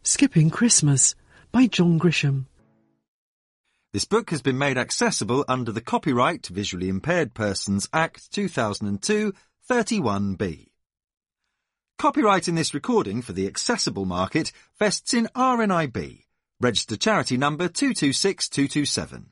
Skipping Christmas by John Grisham. This book has been made accessible under the Copyright Visually Impaired Persons Act 2002, 31B. Copyright in this recording for the accessible market vests in RNIB, registered charity number 226227.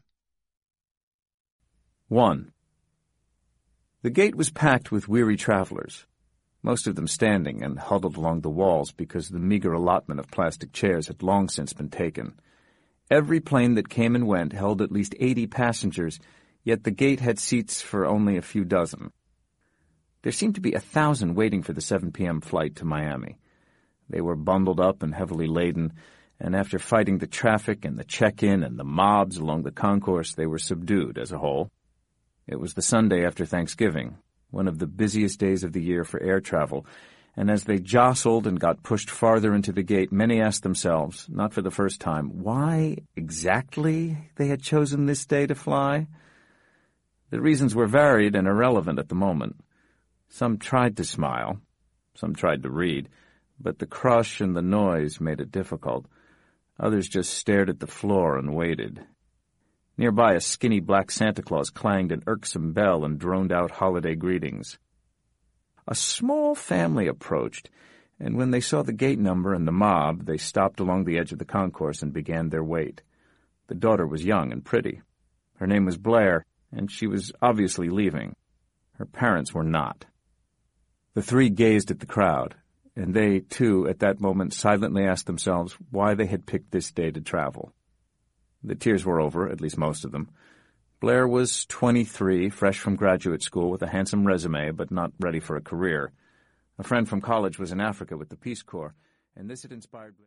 1. The gate was packed with weary travellers, most of them standing and huddled along the walls because the meagre allotment of plastic chairs had long since been taken. Every plane that came and went held at least 80 passengers, yet the gate had seats for only a few dozen. There seemed to be 1,000 waiting for the 7 p.m. flight to Miami. They were bundled up and heavily laden, and after fighting the traffic and the check-in and the mobs along the concourse, they were subdued as a whole. It was the Sunday after Thanksgiving, one of the busiest days of the year for air travel, and as they jostled and got pushed farther into the gate, many asked themselves, not for the first time, why exactly they had chosen this day to fly. The reasons were varied and irrelevant at the moment. Some tried to smile, some tried to read, but the crush and the noise made it difficult. Others just stared at the floor and waited. Nearby, a skinny black Santa Claus clanged an irksome bell and droned out holiday greetings. A small family approached, and when they saw the gate number and the mob, they stopped along the edge of the concourse and began their wait. The daughter was young and pretty. Her name was Blair, and she was obviously leaving. Her parents were not. The three gazed at the crowd, and they, too, at that moment silently asked themselves why they had picked this day to travel. The tears were over, at least most of them. Blair was 23, fresh from graduate school with a handsome resume, but not ready for a career. A friend from college was in Africa with the Peace Corps, and this had inspired...